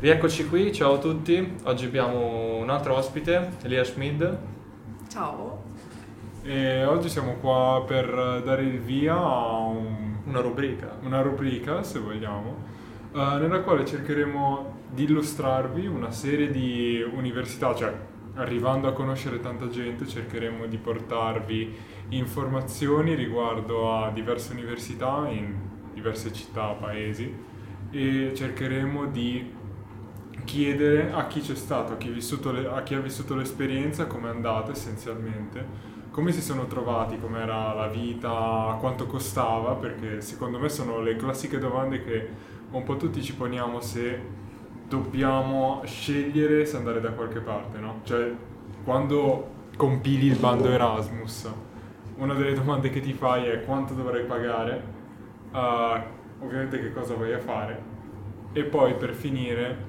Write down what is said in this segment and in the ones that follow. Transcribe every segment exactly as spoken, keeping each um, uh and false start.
Rieccoci qui, ciao a tutti. Oggi abbiamo un altro ospite, Elia Schmid. Ciao. E oggi siamo qua per dare il via a un- Una rubrica. una rubrica, se vogliamo, eh, nella quale cercheremo di illustrarvi una serie di università, cioè arrivando a conoscere tanta gente, cercheremo di portarvi informazioni riguardo a diverse università in diverse città, paesi, e cercheremo di chiedere a chi c'è stato, a chi, ha vissuto le- a chi ha vissuto l'esperienza, come è andata essenzialmente, come si sono trovati, com'era la vita, quanto costava, perché secondo me sono le classiche domande che un po' tutti ci poniamo se dobbiamo scegliere se andare da qualche parte, no? Cioè, quando compili il bando Erasmus, una delle domande che ti fai è quanto dovrei pagare, eh, ovviamente che cosa vai a fare, e poi per finire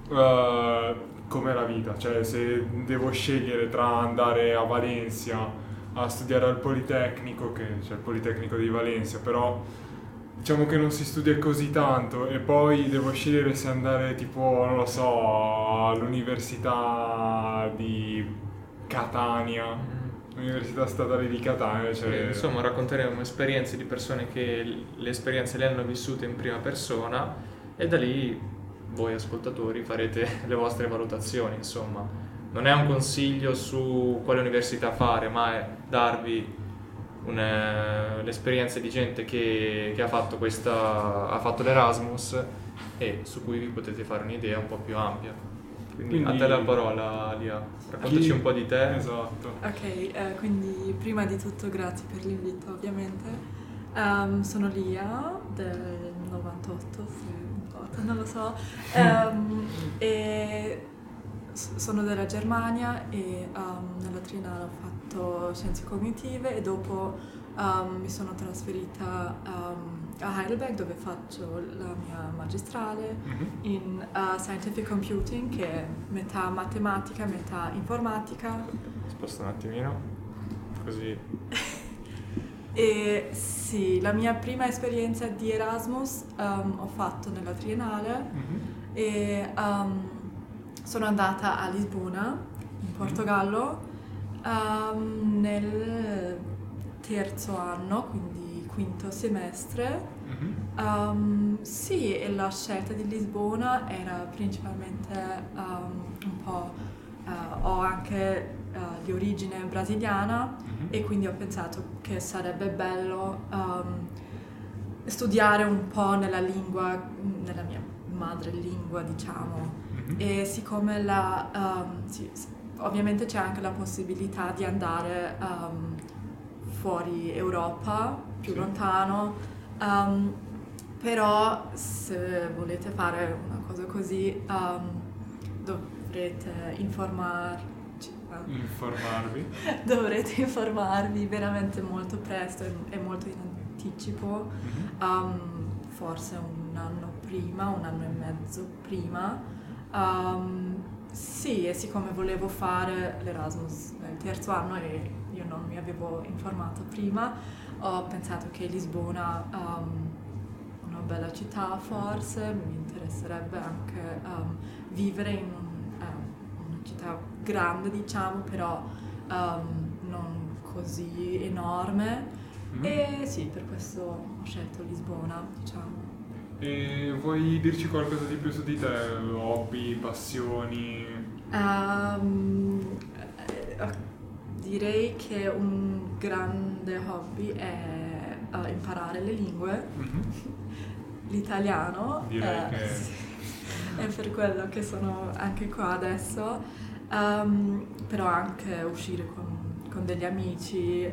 eh, com'è la vita, cioè se devo scegliere tra andare a Valencia a studiare al Politecnico, che c'è il Politecnico di Valencia, però diciamo che non si studia così tanto, e poi devo scegliere se andare tipo, non lo so, all'università di Catania, l'Università Statale di Catania, E, cioè... insomma, racconteremo esperienze di persone che l- le esperienze le hanno vissute in prima persona e da lì voi ascoltatori farete le vostre valutazioni, insomma. Non è un consiglio su quale università fare, ma è darvi un, eh, l'esperienza di gente che, che ha fatto questa, ha fatto l'Erasmus e su cui vi potete fare un'idea un po' più ampia. Quindi, Quindi- a te la parola, Lia. Raccontaci Chi- un po' di te. Esatto. Ok, eh, quindi prima di tutto grazie per l'invito ovviamente. Ehm, sono Lia del novantotto, se importa, non lo so. Ehm, e s- sono della Germania e ehm, nella triennale ho fatto scienze cognitive e dopo ehm, mi sono trasferita ehm, a Heidelberg dove faccio la mia magistrale Mhm. in uh, Scientific Computing, che è metà matematica, metà informatica. Sposta un attimino, così. E sì, la mia prima esperienza di Erasmus um, ho fatto nella triennale Mhm. e um, sono andata a Lisbona, in Portogallo, um, nel terzo anno, quindi quinto semestre. Mhm. Um, sì, e la scelta di Lisbona era principalmente um, un po', uh, ho anche uh, di origine brasiliana Mhm. e quindi ho pensato che sarebbe bello um, studiare un po' nella lingua, nella mia madrelingua, diciamo. Mhm. E siccome la, um, sì, s- ovviamente c'è anche la possibilità di andare um, fuori Europa, più Sì. lontano. Um, però se volete fare una cosa così um, dovrete informarci, eh, Informarvi. dovrete informarvi veramente molto presto e, e molto in anticipo, Mhm. um, forse un anno prima, un anno e mezzo prima. Um, sì, e siccome volevo fare l'Erasmus nel terzo anno e io non mi avevo informato prima, ho pensato che Lisbona, um, una bella città forse, mi interesserebbe anche um, vivere in un- um, una città grande, diciamo, però um, non così enorme. Mhm. E sì, per questo ho scelto Lisbona, diciamo. E vuoi dirci qualcosa di più su di te? Hobby, passioni? Um, eh, direi che un grande hobby è eh, imparare le lingue. Mhm. L'italiano, Direi eh, che- sì, è per quello che sono anche qua adesso. Um, però anche uscire con, con degli amici,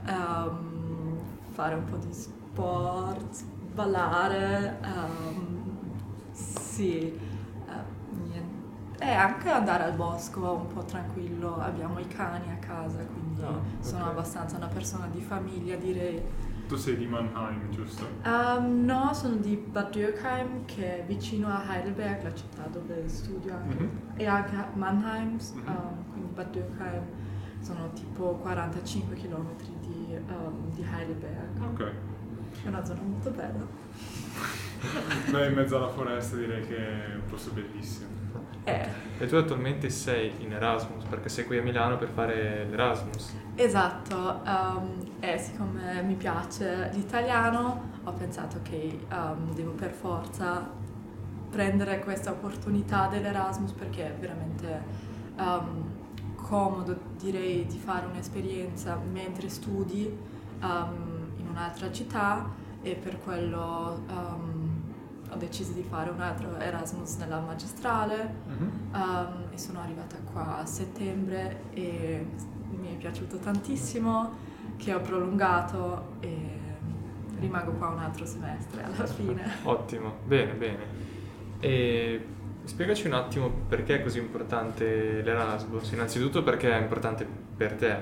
um, fare un po' di sport, ballare, um, sì, eh, niente. E anche andare al bosco un po' tranquillo, abbiamo i cani a casa, quindi Ah, sono ok. abbastanza una persona di famiglia, direi. Tu sei di Mannheim, giusto? Um, no, sono di Bad Dürkheim, che è vicino a Heidelberg, la città dove studio anche, Mhm. e anche a Mannheim, Mhm. um, quindi Bad Dürkheim sono tipo quarantacinque chilometri di, um, di Heidelberg. Ok. È una zona molto bella. Beh, in mezzo alla foresta direi che è un posto bellissimo. Eh. E tu attualmente sei in Erasmus, perché sei qui a Milano per fare l'Erasmus. Esatto, um, e siccome mi piace l'italiano ho pensato che um, devo per forza prendere questa opportunità dell'Erasmus perché è veramente um, comodo, direi, di fare un'esperienza mentre studi um, in un'altra città, e per quello um, ho deciso di fare un altro Erasmus nella magistrale. Mm-hmm. um, e sono arrivata qua a settembre e mi è piaciuto tantissimo, che ho prolungato e rimango qua un altro semestre alla fine. Ottimo, bene, bene. E spiegaci un attimo perché è così importante l'Erasmus. Innanzitutto perché è importante per te.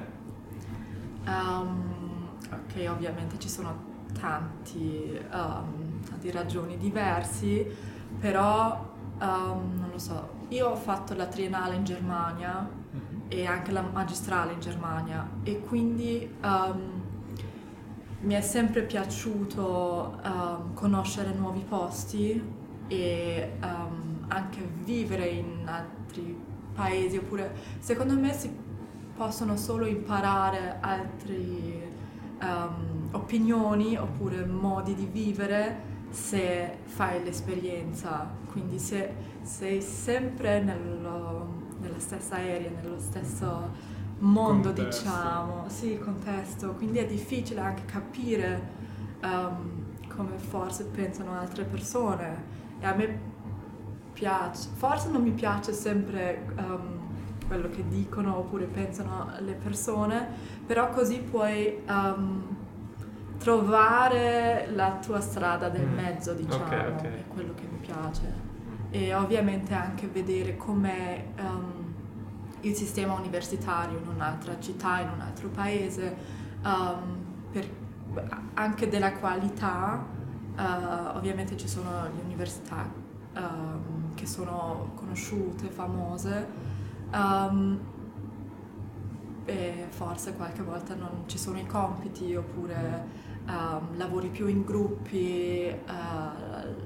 Um, ok, ovviamente ci sono tanti, um, tante ragioni diverse, però um, non lo so, io ho fatto la triennale in Germania Mm-hmm. e anche la magistrale in Germania, e quindi um, mi è sempre piaciuto um, conoscere nuovi posti e um, anche vivere in altri paesi, oppure secondo me si possono solo imparare altre um, opinioni oppure modi di vivere se fai l'esperienza, quindi se sei sempre nello, nella stessa area, nello stesso mondo, Contesto. diciamo, sì, contesto, quindi è difficile anche capire um, come forse pensano altre persone, e a me piace, forse non mi piace sempre um, quello che dicono oppure pensano le persone, però così puoi um, trovare la tua strada del Mm. mezzo, diciamo, Ok, ok. è quello che mi piace. E ovviamente anche vedere com'è um, il sistema universitario in un'altra città, in un altro paese, um, per, anche della qualità. Uh, ovviamente ci sono le università um, che sono conosciute, famose, um, e forse qualche volta non ci sono i compiti, oppure um, lavori più in gruppi, uh,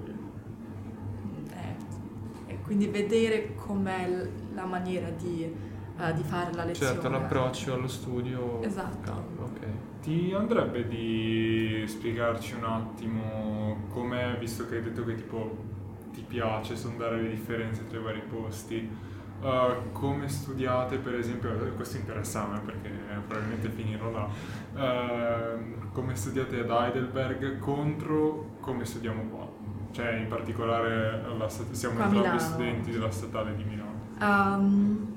eh, e quindi vedere com'è l- la maniera di, uh, di fare la lezione. Certo, l'approccio allo studio. Esatto. cambia, ok. Ti andrebbe di spiegarci un attimo com'è, visto che hai detto che tipo ti piace sondare le differenze tra i vari posti, uh, come studiate per esempio, questo interessa a me perché probabilmente finirò là, uh, come studiate ad Heidelberg contro come studiamo qua? Cioè in particolare alla stat- siamo Qua a entrambi Milano. studenti della statale di Milano. Um,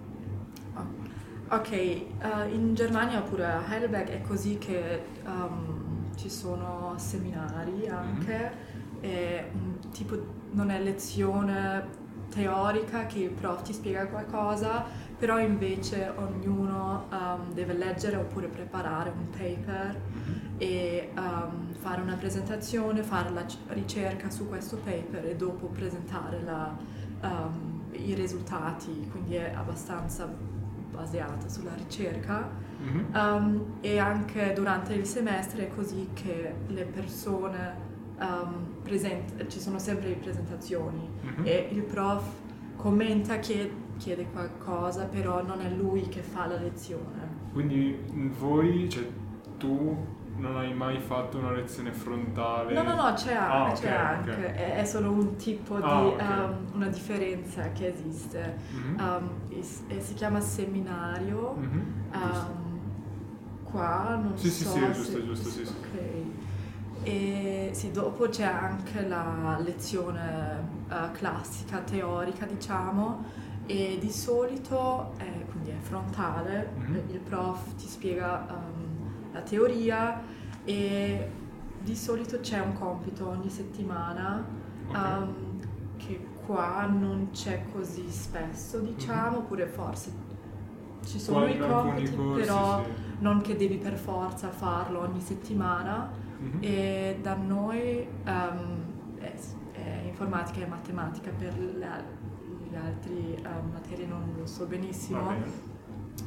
ok, eh, in Germania oppure a Heidelberg è così che um, ci sono seminari anche, e un tipo, non è lezione teorica che il prof ti spiega qualcosa, però invece ognuno um, deve leggere oppure preparare un paper e um, fare una presentazione, fare la c- ricerca su questo paper e dopo presentare la, um, i risultati, quindi è abbastanza basata sulla ricerca. Mhm. Um, e anche durante il semestre è così che le persone um, present- ci sono sempre le presentazioni Mhm. e il prof commenta, chiede, chiede qualcosa, però non è lui che fa la lezione. Quindi voi, cioè tu non hai mai fatto una lezione frontale? No, no, no, c'è, Ah, an- ok, c'è ok. anche, è, è solo un tipo di, Ah, ok. um, una differenza che esiste. Mhm. Um, e s- e si chiama seminario. Mhm. Giusto. Um, qua non Sì, sì, so sì, è se- giusto, giusto, sì, sì. Ok. E sì, dopo c'è anche la lezione eh, classica, teorica, diciamo, e di solito è, quindi è frontale, Mhm. il prof ti spiega um, la teoria e di solito c'è un compito ogni settimana, Ok. um, che qua non c'è così spesso, diciamo, oppure forse ci sono Qua i in alcuni compiti, corsi, però sì. non che devi per forza farlo ogni settimana. Mhm. E da noi um, è, è informatica e matematica, per le, le altre um, materie non lo so benissimo. Va bene.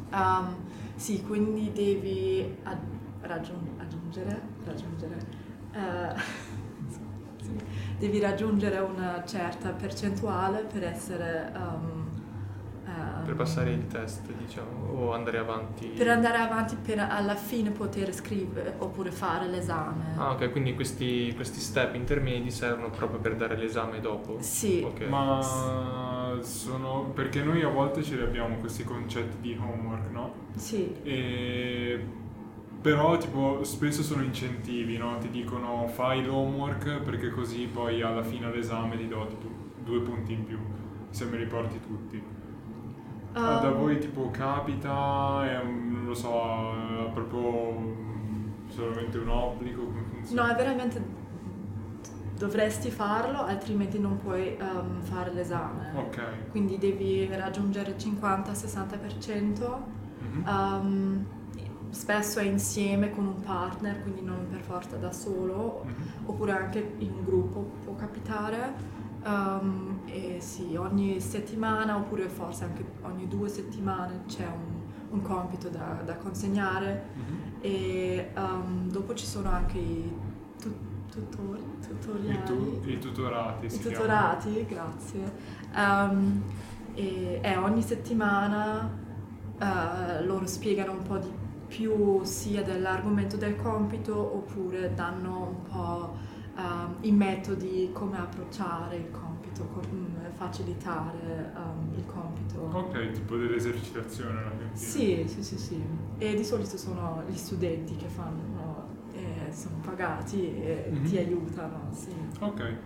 Um, sì, quindi devi ag- raggiun- aggiungere, raggiungere eh, sì, devi raggiungere una certa percentuale per essere um, um, Per passare il test, diciamo, o andare avanti? per andare avanti, per alla fine poter scrivere oppure fare l'esame. Ah, ok, quindi questi, questi step intermedi servono proprio per dare l'esame dopo? Sì. Ok. Ma sono... perché noi a volte ce li abbiamo questi concetti di homework, no? Sì. E... però tipo spesso sono incentivi, no? Ti dicono fai l'homework perché così poi alla fine all'esame ti do tipo due punti in più, se me li porti tutti. Ah, da Um, voi tipo capita, è un- non lo so, è proprio solamente un obbligo, come funziona? No, è veramente dovresti farlo, altrimenti non puoi um, fare l'esame. Ok. Quindi devi raggiungere il cinquanta-sessanta per cento. Mhm. Um, spesso è insieme con un partner, quindi non per forza da solo, Mhm. oppure anche in gruppo può capitare. Um, e sì, ogni settimana, oppure forse anche ogni due settimane c'è un, un compito da, da consegnare. Mhm. E um, dopo ci sono anche i tu- tutori, I, tutoriali, tu- i tutorati i si tutorati, grazie. Um, e eh, ogni settimana eh, loro spiegano un po' di più sia dell'argomento del compito, oppure danno un po' ehm, i metodi, come approcciare il compito, come facilitare ehm, il compito. chiamano. Ok, tipo dell'esercitazione alla fine. Sì, sì, sì, sì. E di solito sono gli studenti che fanno, eh, sono pagati e Mhm. ti aiutano, sì. Ok.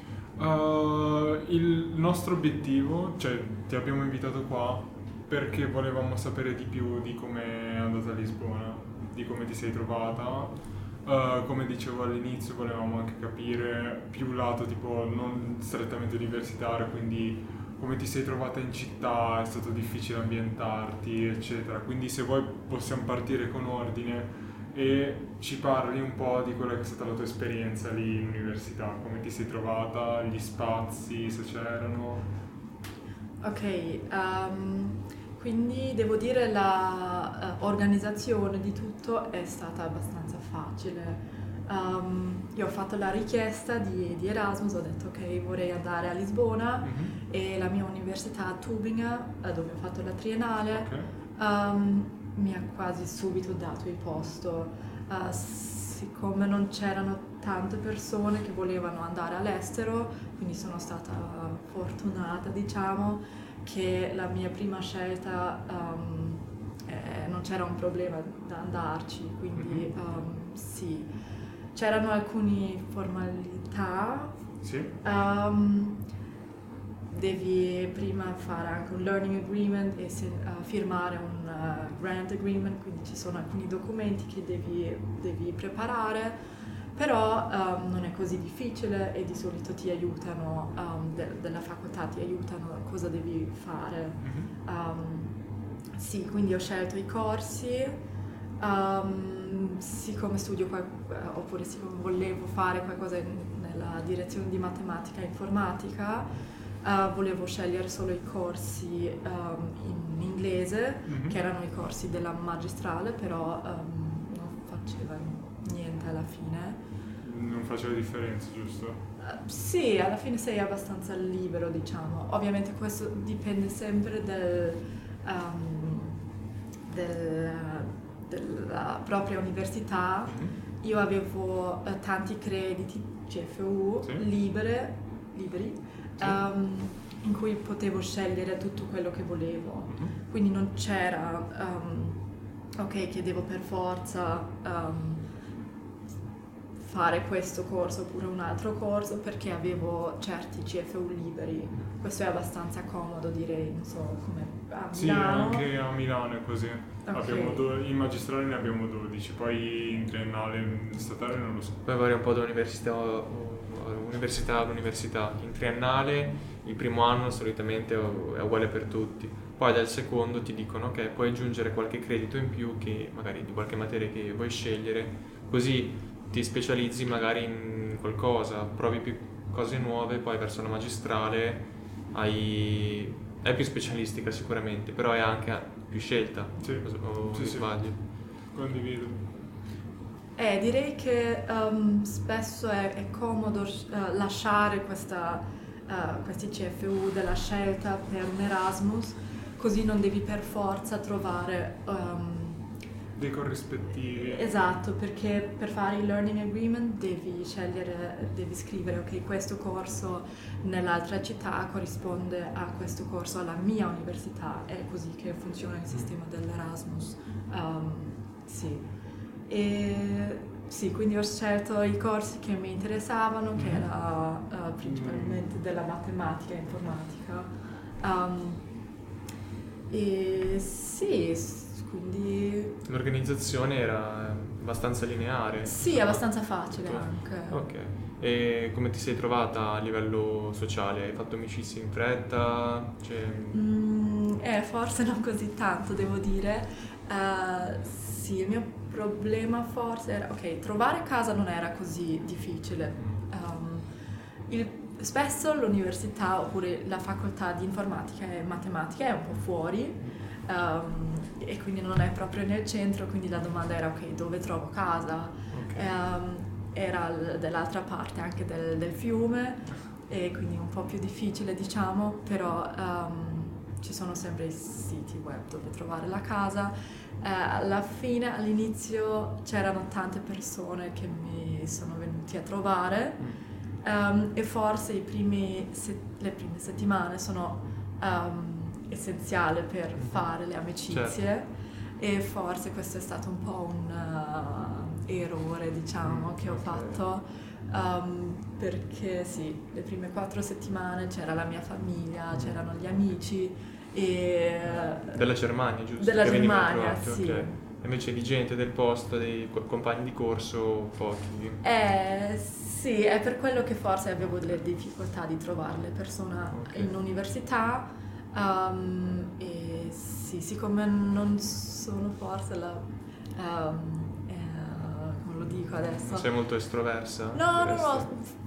Uh, il nostro obiettivo, cioè ti abbiamo invitato qua perché volevamo sapere di più di come è andata a Lisbona, di come ti sei trovata. Uh, come dicevo all'inizio, volevamo anche capire più lato tipo non strettamente universitario, quindi come ti sei trovata in città, è stato difficile ambientarti, eccetera. Quindi se vuoi possiamo partire con ordine e ci parli un po' di quella che è stata la tua esperienza lì in università, come ti sei trovata, gli spazi, se c'erano. Ok, ehm, quindi devo dire la eh, organizzazione di tutto è stata abbastanza facile. Ehm, io ho fatto la richiesta di, di Erasmus, ho detto ok, vorrei andare a Lisbona Mhm. e la mia università a Tubingen, eh, dove ho fatto la triennale, Ok. ehm, mi ha quasi subito dato il posto. Eh, siccome non c'erano tante persone che volevano andare all'estero, quindi sono stata fortunata, diciamo, che la mia prima scelta um, eh, non c'era un problema da andarci, quindi Mhm. um, sì, c'erano alcune formalità. Sì. um, Devi prima fare anche un learning agreement e se- uh, firmare un uh, grant agreement, quindi ci sono alcuni documenti che devi, devi preparare, però um, non è così difficile e di solito ti aiutano, um, de- della facoltà ti aiutano a cosa devi fare. Mhm. Um, sì, quindi ho scelto i corsi, um, siccome studio qua- oppure siccome volevo fare qualcosa in- nella direzione di matematica e informatica. Uh, volevo scegliere solo i corsi um, in inglese, Mhm. che erano i corsi della magistrale, però um, non faceva niente alla fine. Non faceva differenza, giusto? Uh, sì, alla fine sei abbastanza libero, diciamo. Ovviamente questo dipende sempre del, um, del- della propria università. Mhm. Io avevo eh, tanti crediti C F U Sì. libere, liberi, Sì. um, in cui potevo scegliere tutto quello che volevo. Mhm. Quindi non c'era, um, ok, che devo per forza um, fare questo corso oppure un altro corso perché avevo certi C F U liberi. Questo è abbastanza comodo, direi, non so, come a Sì, Milano. anche a Milano è così. Ok. Abbiamo do- in magistrale ne abbiamo dodici, poi in triennale, in statale non lo so. Poi varia un po' da università, università ad università. In triennale il primo anno solitamente è uguale per tutti, poi dal secondo ti dicono ok, puoi aggiungere qualche credito in più che magari di qualche materia che vuoi scegliere, così ti specializzi magari in qualcosa, provi più cose nuove, poi verso la magistrale hai, è più specialistica sicuramente, però è anche più scelta, Sì. o Sì, mi sì. sbaglio? Condivido. Eh, direi che um, spesso è, è comodo uh, lasciare questa, uh, questi C F U della scelta per un Erasmus, così non devi per forza trovare um, dei corrispettivi. Esatto, perché per fare il learning agreement devi scegliere, devi scrivere ok, questo corso nell'altra città corrisponde a questo corso alla mia università, è così che funziona il sistema dell'Erasmus. Um, sì. E sì, quindi ho scelto i corsi che mi interessavano, che era uh, principalmente della matematica e informatica. Um, e sì, quindi... L'organizzazione era abbastanza lineare? Sì, abbastanza facile anche. Ok. E come ti sei trovata a livello sociale? Hai fatto amicizie in fretta? Cioè... Mm, eh, forse non così tanto, devo dire. Uh, sì, il mio problema forse era, ok, trovare casa non era così difficile. Um, il, spesso l'università oppure la facoltà di informatica e matematica è un po' fuori um, e quindi non è proprio nel centro, quindi la domanda era ok, dove trovo casa? Okay. Um, era l- dall'altra parte anche del, del fiume e quindi un po' più difficile diciamo, però um, ci sono sempre i siti web dove trovare la casa. Uh, alla fine, all'inizio c'erano tante persone che mi sono venuti a trovare um, e forse i primi se- le prime settimane sono um, essenziali per fare le amicizie. Certo. E forse questo è stato un po' un uh, errore diciamo che ho fatto um, perché sì, le prime quattro settimane c'era la mia famiglia, c'erano gli amici e della Germania, giusto? della Che veniva Germania, trovato, sì. ok. Invece di gente del posto, dei co- compagni di corso, pochi. Eh, sì, è per quello che forse avevo delle difficoltà di trovare le persone Ok. in università um, e sì, siccome non sono forse la... Um, eh, come lo dico adesso? Non sei molto estroversa? No, no, diresti? no.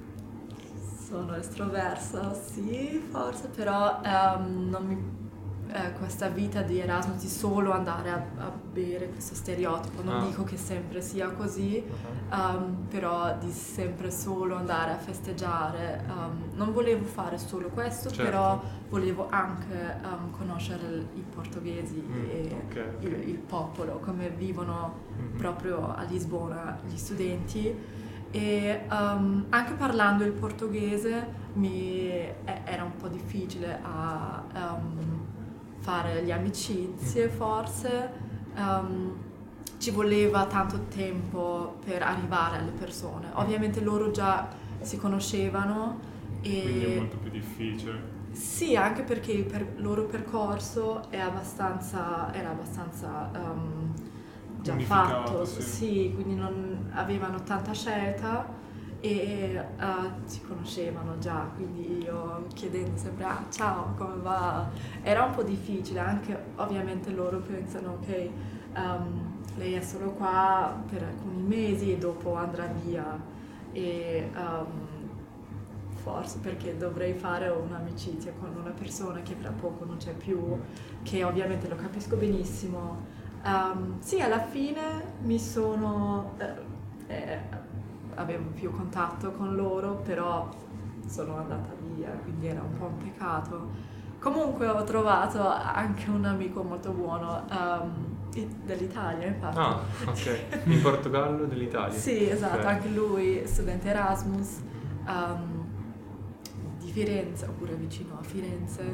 Sono estroversa, sì, forse, però ehm, non mi, eh, questa vita di Erasmus di solo andare a, a bere questo stereotipo, non Ah. dico che sempre sia così, Uh-huh. ehm, però di sempre solo andare a festeggiare. ehm, non volevo fare solo questo, Certo. però volevo anche ehm, conoscere il- i portoghesi Mm, e ok, ok. Il, il popolo, come vivono Mhm. proprio a Lisbona gli studenti. E um, anche parlando il portoghese mi eh, era un po' difficile a um, fare le amicizie forse. Um, ci voleva tanto tempo per arrivare alle persone. Ovviamente loro già si conoscevano e Quindi è molto più difficile. sì, anche perché il per- loro percorso è abbastanza, era abbastanza um, già Unificato, fatto, sì. sì, quindi non avevano tanta scelta e uh, si conoscevano già, quindi io chiedendo sempre ah ciao, come va? Era un po' difficile, anche ovviamente loro pensano che um, lei è solo qua per alcuni mesi e dopo andrà via e um, forse perché dovrei fare un'amicizia con una persona che fra poco non c'è più, che ovviamente lo capisco benissimo. Um, sì, alla fine mi sono... Eh, eh, avevo più contatto con loro, però sono andata via, quindi era un po' un peccato. Comunque ho trovato anche un amico molto buono um, i- dell'Italia, infatti. Ah, ok. In Portogallo dell'Italia. Sì, esatto, Ok. anche lui studente Erasmus um, di Firenze, oppure vicino a Firenze.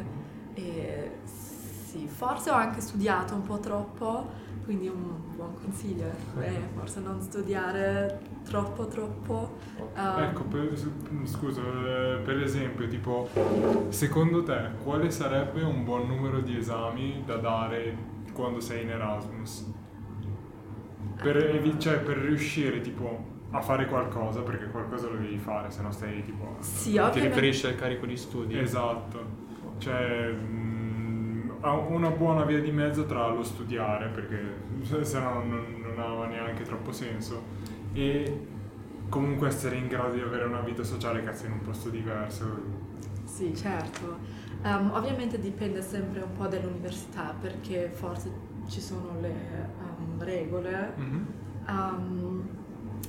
E sì, forse ho anche studiato un po' troppo, quindi un buon consiglio è forse non studiare troppo troppo. Um, Ecco, per- scusa, eh, per esempio, tipo, secondo te quale sarebbe un buon numero di esami da dare quando sei in Erasmus? Per, evi- cioè, per riuscire, tipo, a fare qualcosa, perché qualcosa lo devi fare, se no stai, tipo... Sì, Ti ovviamente. riferisci al carico di studi? Esatto, cioè mh, ha una buona via di mezzo tra lo studiare, perché se no non, non ha neanche troppo senso, e comunque essere in grado di avere una vita sociale che sia in un posto diverso. Sì, certo. Um, ovviamente dipende sempre un po' dall'università perché forse ci sono le um, regole. Mhm. Um,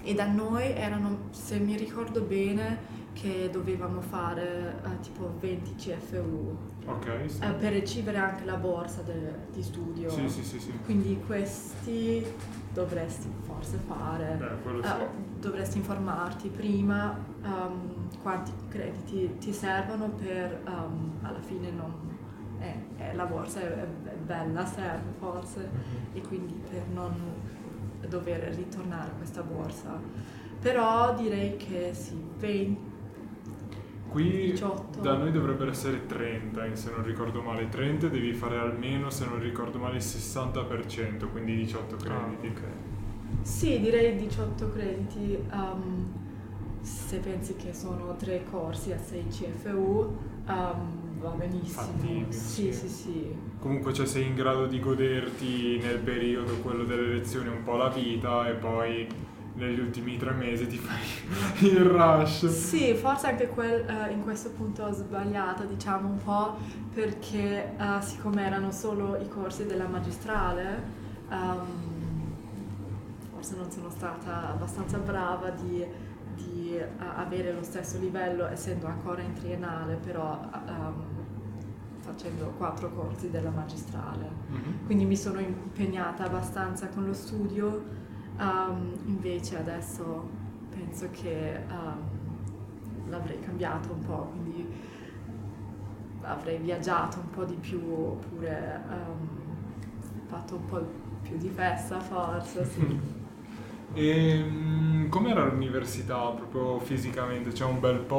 e da noi erano, se mi ricordo bene, che dovevamo fare uh, tipo venti C F U Ok, sì. uh, per ricevere anche la borsa de- di studio. Sì, sì, sì, sì. Quindi questi dovresti forse fare, Eh, quello sì. uh, dovresti informarti prima um, quanti crediti ti servono per um, alla fine non... Eh, eh, la borsa è, è bella, serve forse, Mhm. e quindi per non dover ritornare questa borsa. Però direi che sì, venti, Qui diciotto. da noi dovrebbero essere trenta, eh, se non ricordo male. trenta devi fare almeno, se non ricordo male, il sessanta per cento, quindi diciotto crediti. Ah, ok. Sì, direi diciotto crediti. um, se pensi che sono tre corsi a sei C F U, um, va benissimo. Fattibile, Sì, sì. sì, sì. Comunque, cioè, sei in grado di goderti nel periodo, quello delle lezioni, un po' la vita, e poi negli ultimi tre mesi ti fai il rush. Sì, forse anche quel, eh, in questo punto ho sbagliato, diciamo un po', perché eh, siccome erano solo i corsi della magistrale, ehm, forse non sono stata abbastanza brava di, di eh, avere lo stesso livello, essendo ancora in triennale, però ehm, facendo quattro corsi della magistrale. Mhm. Quindi mi sono impegnata abbastanza con lo studio. Um, invece adesso penso che um, l'avrei cambiato un po', quindi avrei viaggiato un po' di più, oppure um, fatto un po' più di festa forse, sì. E mm, com'era l'università proprio fisicamente? C'è un bel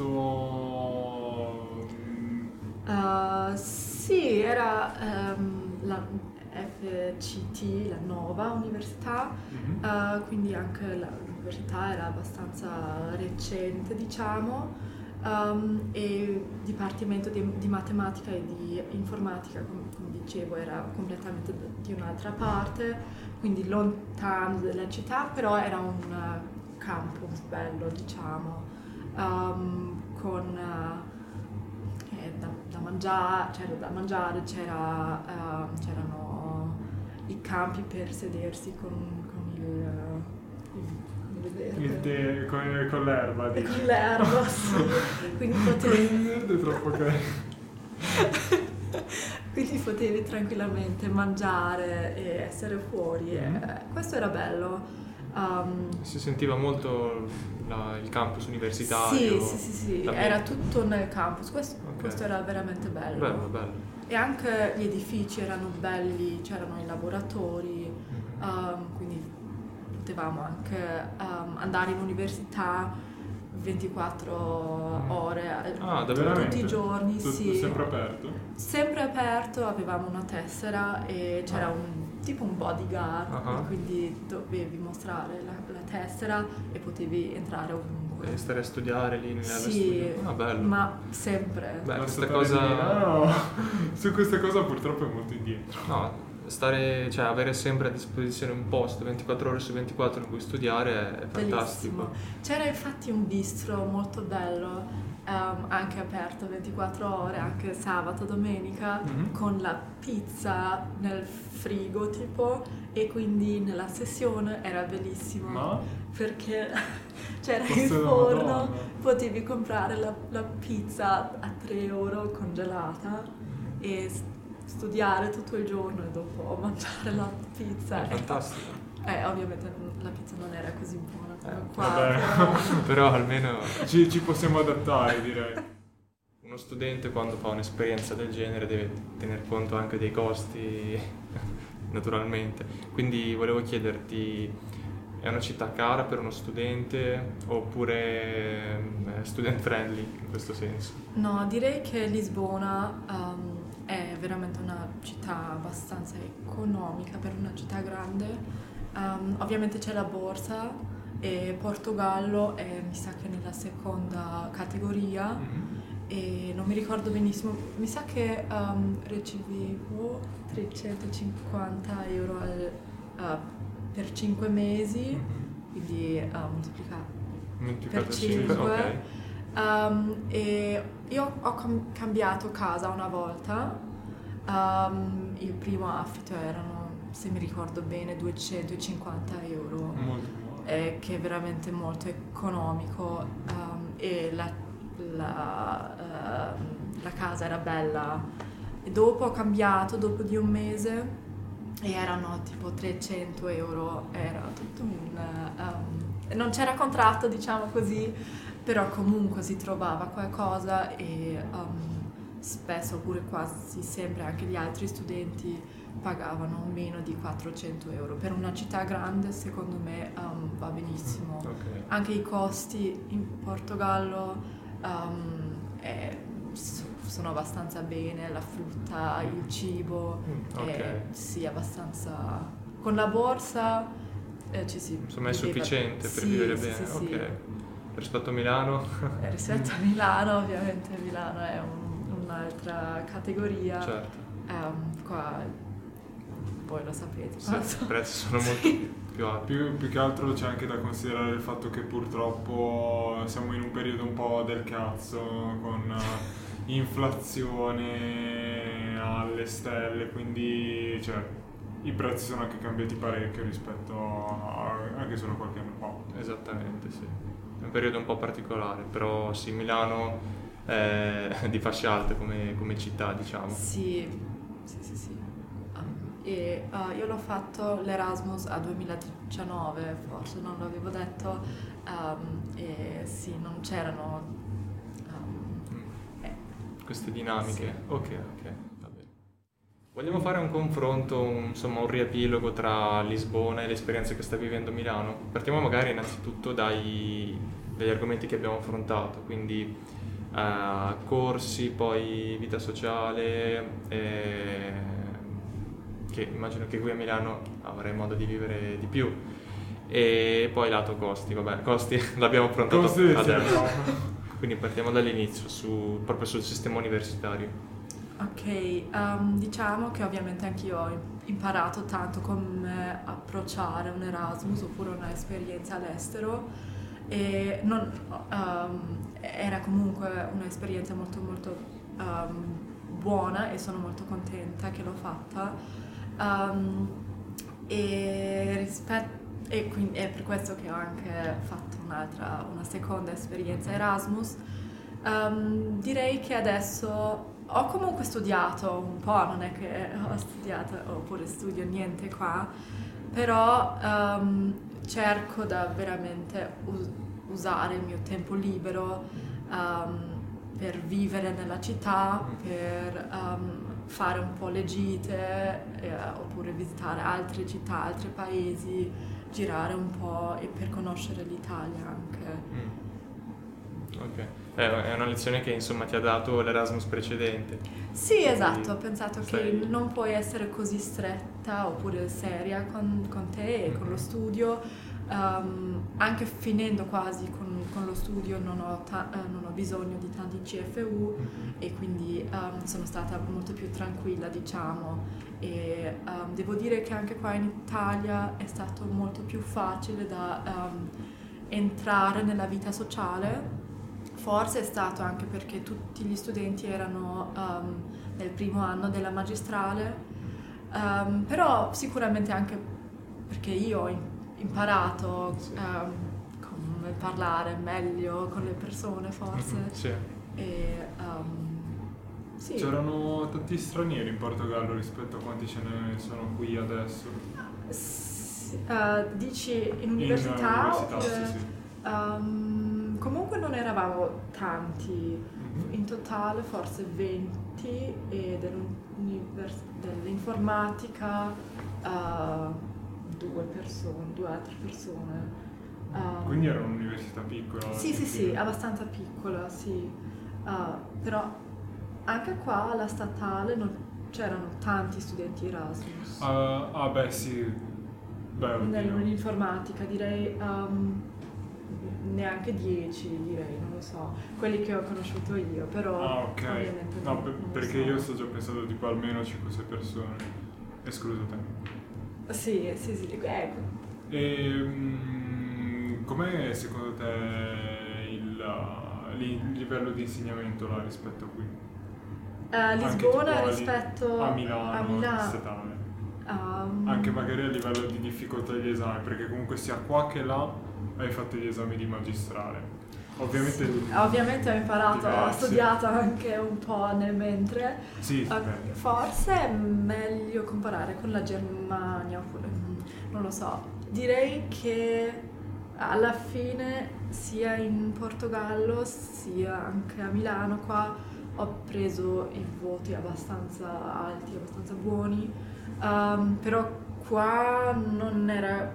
posto? Mm, Uh, sì, era um, la F C T, la nuova università, mhm. uh, quindi anche la- l'università era abbastanza recente, diciamo, um, e il dipartimento di, di matematica e di informatica, com- come dicevo, era completamente d- di un'altra parte, quindi lontano dalla città, però era un uh, campus bello, diciamo, um, con... uh, eh, da, da mangiare, c'era da mangiare, c'era, ehm, c'erano i campi per sedersi con, con il, il, come vedete? Il tè con, con l'erba, E dici? con l'erba, sì. Quindi Con il potevi, verde è troppo carino. quindi potevi tranquillamente mangiare e essere fuori. e, Mhm. eh, questo era bello. Um, Si sentiva molto la- il campus sì, universitario. sì, sì, sì, l'ambiente. era tutto nel campus. Questo, Ok. questo era veramente bello. Bello, bello. E anche gli edifici erano belli, c'erano i laboratori, Mhm. um, quindi potevamo anche um, andare in università ventiquattro ore, eh, Ah, davvero? tutti i giorni, Tutto sì. sempre aperto? Sempre aperto, avevamo una tessera e c'era Ah. un tipo un bodyguard, Ah. e quindi dovevi mostrare la, la tessera e potevi entrare ovunque. E stare a studiare lì nelle Sì, studio. Ah, bello. ma sempre. Beh, La questa statale cosa... di Milano, su questa cosa purtroppo è molto indietro. No, stare, cioè avere sempre a disposizione un posto ventiquattro ore su ventiquattro in cui studiare è fantastico. Bellissimo. C'era infatti un bistro molto bello, ehm, anche aperto ventiquattro ore, anche sabato, domenica, Mhm. con la pizza nel frigo tipo, e quindi nella sessione era bellissimo. Ma? Perché c'era Forse il la forno, Madonna. potevi comprare la, la pizza a tre euro congelata e s- studiare tutto il giorno e dopo mangiare la pizza. È fantastico. Eh, ovviamente la pizza non era così buona come Eh, qua, vabbè. però... Però almeno Ci, ci possiamo adattare, direi. uno studente quando fa un'esperienza del genere deve tener conto anche dei costi, naturalmente. Quindi volevo chiederti, è una città cara per uno studente oppure è student friendly in questo senso? No, direi che Lisbona um, è veramente una città abbastanza economica per una città grande. Um, ovviamente c'è la borsa e Portogallo è, mi sa che nella seconda categoria. Mhm. E non mi ricordo benissimo, mi sa che um, ricevevo trecentocinquanta euro al, uh, per cinque mesi, Mhm. quindi uh, moltiplicato Moltiplicato per da cinque, cinque. ok. Um, e io ho cam- cambiato casa una volta. Um, il primo affitto erano, se mi ricordo bene, duecentocinquanta euro. Molto buono. e che è veramente molto economico, um, e la, la, uh, la casa era bella. E dopo ho cambiato, dopo di un mese, e erano tipo trecento euro, era tutto un... Um, non c'era contratto, diciamo così, però comunque si trovava qualcosa, e um, spesso, oppure quasi sempre, anche gli altri studenti pagavano meno di quattrocento euro. Per una città grande, secondo me, um, va benissimo. Okay. Anche i costi in Portogallo um, è, sono abbastanza bene, la frutta, il cibo, Mm, ok. è, sì, abbastanza... Con la borsa eh, ci si Insomma è viveva- sufficiente per sì, vivere sì, bene, sì, sì. ok. Rispetto a Milano, Eh, rispetto a Milano, ovviamente Milano è un- un'altra categoria. certo. Ehm, qua voi lo sapete, Sì, tanto. i prezzi sono molto più alti. Più, più che altro c'è anche da considerare il fatto che purtroppo siamo in un periodo un po' del cazzo, con eh, inflazione alle stelle, quindi cioè, i prezzi sono anche cambiati parecchio rispetto a anche solo qualche anno fa. Esattamente, sì. È un periodo un po' particolare, però sì, Milano è di fascia alte come, come città, diciamo. Sì, sì, sì, sì. Um, e uh, io l'ho fatto l'Erasmus a duemiladiciannove, forse non l'avevo detto, um, e sì, non c'erano... um, Mm. eh, Queste dinamiche. Sì. Ok, ok, va bene. Vogliamo fare un confronto, un- insomma un riepilogo tra Lisbona e l'esperienza che sta vivendo Milano? Partiamo magari innanzitutto dai, dagli argomenti che abbiamo affrontato, quindi eh, corsi, poi vita sociale, eh, che immagino che qui a Milano avrai modo di vivere di più, e poi lato costi, vabbè, costi l'abbiamo affrontato Costi, sì, adesso. no. Quindi partiamo dall'inizio, su- proprio sul sistema universitario. Ok, um, diciamo che ovviamente anch'io ho imparato tanto come approcciare un Erasmus oppure un'esperienza all'estero, e non, um, era comunque un'esperienza molto molto um, buona, e sono molto contenta che l'ho fatta. Um, e, rispetto, e quindi è per questo che ho anche fatto un'altra, una seconda esperienza Erasmus. Um, direi che adesso ho comunque studiato un po', non è che ho studiato oppure studio niente qua, però um, cerco da veramente us- usare il mio tempo libero um, per vivere nella città, per um, fare un po' le gite, eh, oppure visitare altre città, altri paesi, girare un po' e per conoscere l'Italia anche. Mm. Ok, Eh, è una lezione che insomma ti ha dato l'Erasmus precedente. Sì, esatto, ho pensato Sei- che non puoi essere così stretta oppure seria con, con te e con lo studio. Um, anche finendo quasi con, con lo studio non ho, ta- eh, non ho bisogno di tanti C F U, e quindi um, sono stata molto più tranquilla, diciamo, e um, devo dire che anche qua in Italia è stato molto più facile da um, entrare nella vita sociale. Forse è stato anche perché tutti gli studenti erano um, nel primo anno della magistrale, um, però sicuramente anche perché io ho im- imparato Sì. um, come parlare meglio con le persone, forse. Mhm, sì. E, um, sì. C'erano tanti stranieri in Portogallo rispetto a quanti ce ne sono qui adesso. S- uh, dici in In università? università, oppure- sì, sì. Um, comunque non eravamo tanti, Mhm. in totale forse venti, e dell'univers- dell'informatica uh, due persone, due altre persone. Um, Quindi era un'università piccola. Sì, sì, sì, quindi- abbastanza piccola, sì. Uh, però anche qua alla statale non c'erano tanti studenti Erasmus. Ah, ah, beh, sì. Beh, oddio. Nell'informatica direi um, neanche dieci, direi, non lo so, quelli che ho conosciuto io, però Ah, ok. ovviamente No, non- per- non lo perché so. io sto già pensando tipo almeno cinque sei persone, escluso te. Sì, sì, sì, ecco. E mm, com'è secondo te il, il livello di insegnamento là rispetto a qui? Eh, Anche Lisbona tipo a Li- rispetto a Milano, a Milano. statale. Um, Anche magari a livello di difficoltà degli esami, perché comunque sia qua che là hai fatto gli esami di magistrale. Ovviamente, sì, ovviamente ho imparato, diversi. ho studiato anche un po' nel mentre. Sì, Uh, beh. forse è meglio comparare con la Germania, oppure, non lo so. Direi che alla fine sia in Portogallo sia anche a Milano qua ho preso i voti abbastanza alti, abbastanza buoni, um, però qua non era...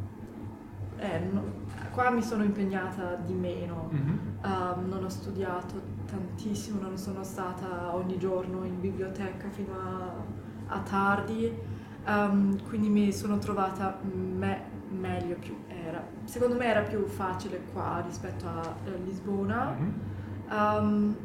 Eh, no, qua mi sono impegnata di meno, Mm-hmm. um, non ho studiato tantissimo, non sono stata ogni giorno in biblioteca fino a, a tardi, um, quindi mi sono trovata me, meglio, più era. Secondo me era più facile qua rispetto a, a Lisbona. Mm-hmm. Um,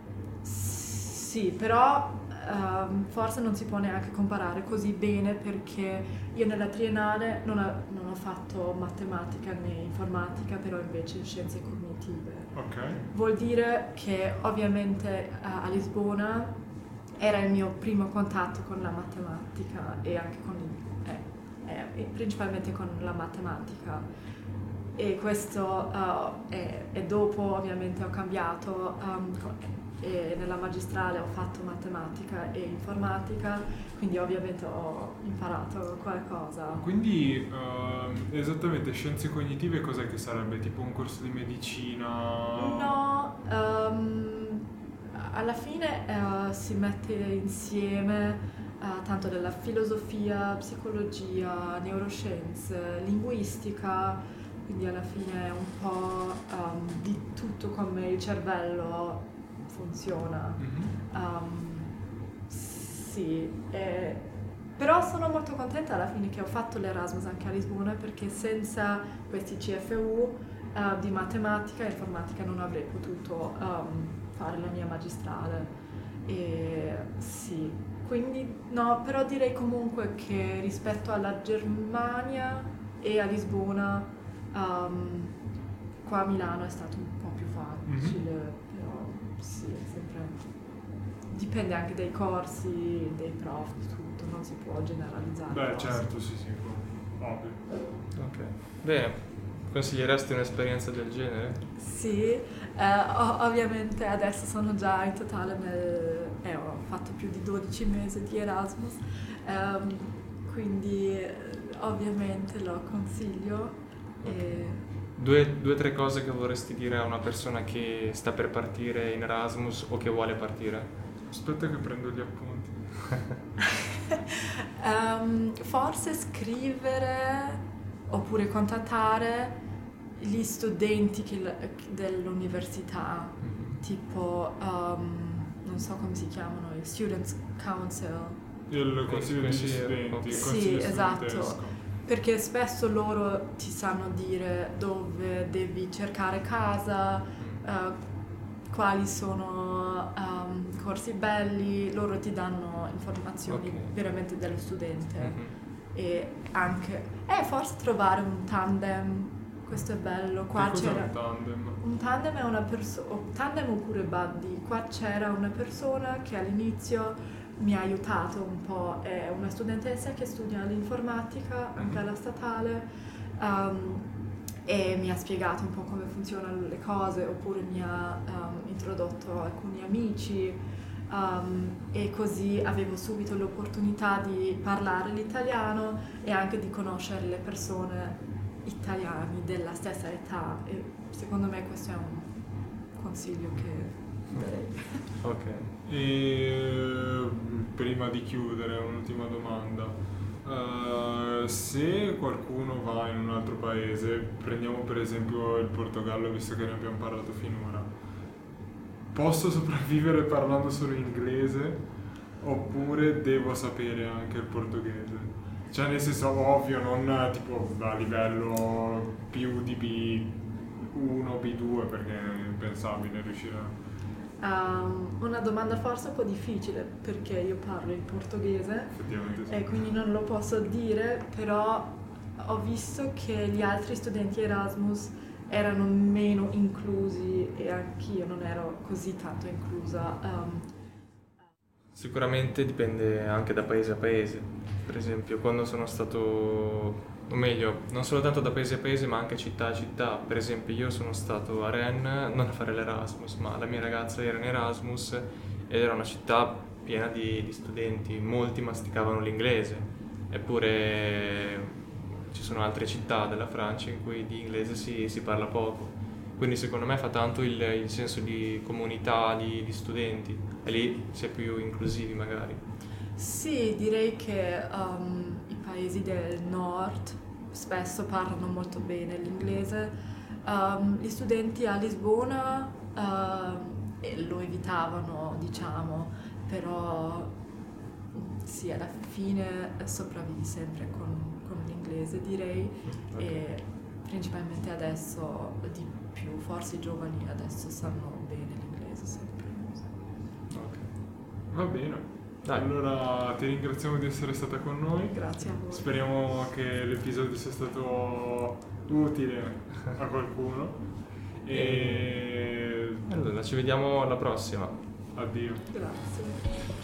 sì, però um, forse non si può neanche comparare così bene perché io nella triennale non, ha, non ho fatto matematica né informatica, però invece scienze cognitive. Ok. Vuol dire che ovviamente uh, a Lisbona era il mio primo contatto con la matematica e anche con eh, eh, principalmente con la matematica. E questo uh, è, e dopo ovviamente ho cambiato um, e nella magistrale ho fatto matematica e informatica, quindi ovviamente ho imparato qualcosa. Quindi uh, esattamente scienze cognitive cos'è che sarebbe? Tipo un corso di medicina? No, um, alla fine uh, si mette insieme uh, tanto della filosofia, psicologia, neuroscienze, linguistica, quindi alla fine è un po' um, di tutto come il cervello funziona. Mm-hmm. Um, sì, eh, però sono molto contenta alla fine che ho fatto l'Erasmus anche a Lisbona perché senza questi C F U uh, di matematica e informatica non avrei potuto um, fare la mia magistrale. E, sì, quindi no, però direi comunque che rispetto alla Germania e a Lisbona um, qua a Milano è stato un po' più facile. Mm-hmm. Sì, è sempre... dipende anche dai corsi, dei prof, di tutto, non si può generalizzare. Beh, cose. certo, sì, sì, ovvio. Ok, bene. Consiglieresti un'esperienza del genere? Sì, eh, ov- ovviamente adesso sono già in totale nel... Eh, ho fatto più di dodici mesi di Erasmus, ehm, quindi eh, ovviamente lo consiglio. Okay. E... Due o tre cose che vorresti dire a una persona che sta per partire in Erasmus o che vuole partire? Aspetta che prendo gli appunti. um, forse scrivere oppure contattare gli studenti che, dell'università, mm-hmm. tipo, um, non so come si chiamano, il Students' Council. Il consiglio degli studenti. Sì, esatto. Perché spesso loro ti sanno dire dove devi cercare casa, uh, quali sono um, corsi belli, loro ti danno informazioni okay. veramente dello studente. Mm-hmm. E anche, eh, forse trovare un tandem, questo è bello. Qua che c'era un tandem? Un tandem è una persona, tandem oppure buddy, qua c'era una persona che all'inizio mi ha aiutato un po', è una studentessa che studia l'informatica anche alla statale um, e mi ha spiegato un po' come funzionano le cose, oppure mi ha um, introdotto alcuni amici um, e così avevo subito l'opportunità di parlare l'italiano e anche di conoscere le persone italiane della stessa età e secondo me questo è un consiglio che darei. Ok. E prima di chiudere un'ultima domanda, uh, se qualcuno va in un altro paese, prendiamo per esempio il Portogallo visto che ne abbiamo parlato finora, posso sopravvivere parlando solo inglese oppure devo sapere anche il portoghese? Cioè nel senso ovvio, non tipo a livello più di B uno, B due perché è impensabile riuscire a... Um, una domanda forse un po' difficile perché io parlo il portoghese Effettivamente sì. E quindi non lo posso dire, però ho visto che gli altri studenti Erasmus erano meno inclusi e anch'io non ero così tanto inclusa. Um, Sicuramente dipende anche da paese a paese. per esempio, quando sono stato, o meglio, non solo tanto da paese a paese, ma anche città a città. Per esempio, io sono stato a Rennes, non a fare l'Erasmus, ma la mia ragazza era in Erasmus ed era una città piena di, di studenti, molti masticavano l'inglese, eppure ci sono altre città della Francia in cui di inglese si, si parla poco. Quindi secondo me fa tanto il, il senso di comunità, di, di studenti, e lì si è più inclusivi magari. Sì, direi che um, i paesi del nord spesso parlano molto bene l'inglese. Um, gli studenti a Lisbona uh, e lo evitavano, diciamo, però sì, alla fine sopravvivi sempre con, con l'inglese, direi, Okay. e principalmente adesso di più, forse i giovani adesso sanno bene l'inglese sempre. Ok. Va bene. Dai. Allora ti ringraziamo di essere stata con noi. Grazie a voi. Speriamo che l'episodio sia stato utile a qualcuno. E Allora, ci vediamo alla prossima. addio. Grazie.